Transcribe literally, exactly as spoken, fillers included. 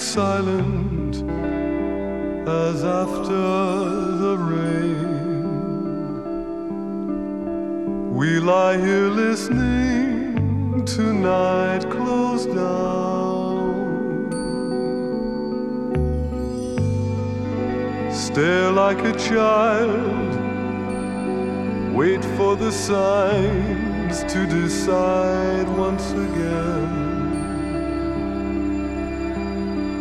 silent as after the rain. We lie here listening to night close down. Stare like a child, wait for the signs to decide once again.